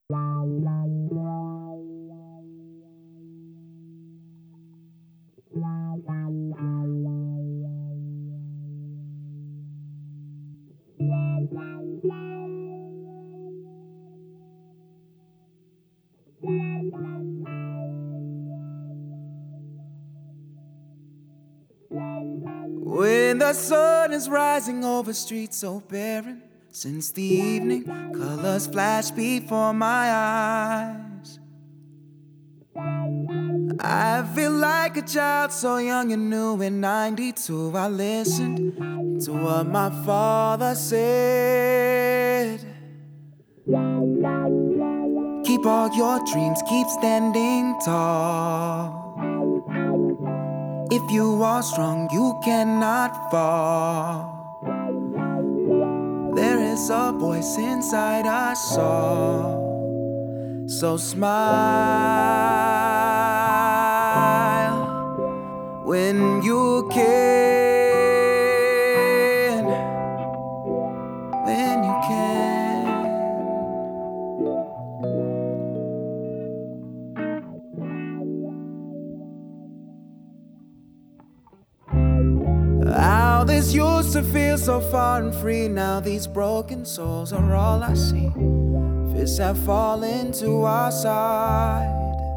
When the sun is rising over streets so barren, since the evening, colors flash before my eyes. I feel like a child so young and new. In 92 I listened to what my father said. Keep all your dreams, keep standing tall. If you are strong, you cannot fall. There is a voice inside us all. So smile when you can. When you can. How this used to feel so far and free. Now these broken souls are all I see. Fists have fallen to our side.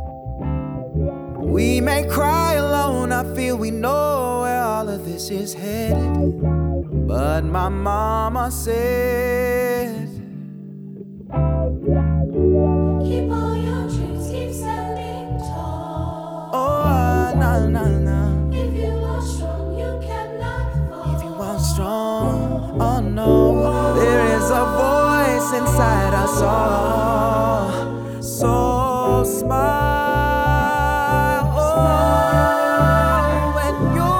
We may cry alone, I feel we know where all of this is headed. But my mama said, keep all your dreams, keep standing tall. oh, nah, nah, nah. If you are strong, you cannot fall. If you are strong, oh no, there is a voice inside us all. So smile, oh, when you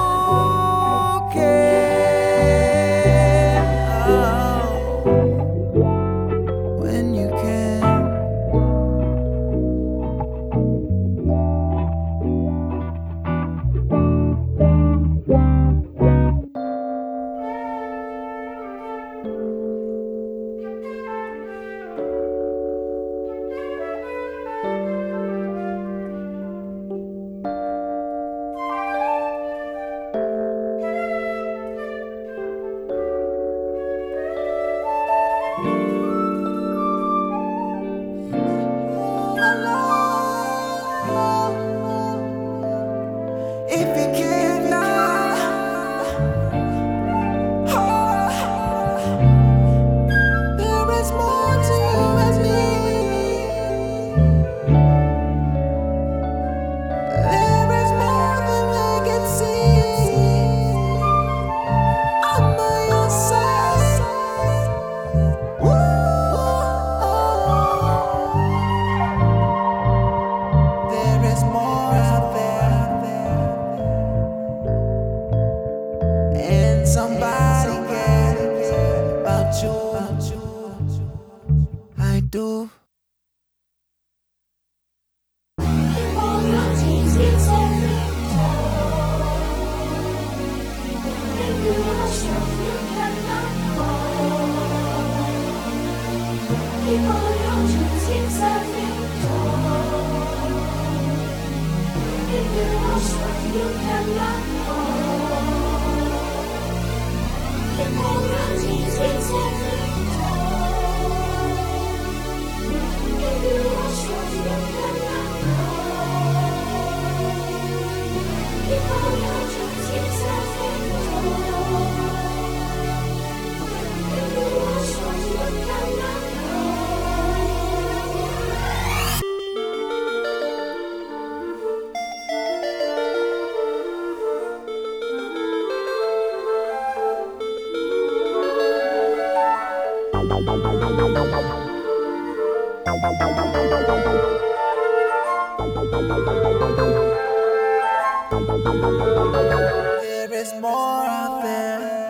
can, oh, when you can. If you cannot, oh, there is more to you and me. There is more than we can see. I'm by your side. There is more out there, and somebody cares about you. I do. Keep all your dreams, keep standing tall. If you are strong, you cannot fall. Keep all your dreams, keep standing tall. If you are strong, you cannot fall. Keep all your dreams, keep standing tall. If you are strong, you cannot fall. Keep all your dreams, keep standing tall. If you are strong, you cannot There is more out there.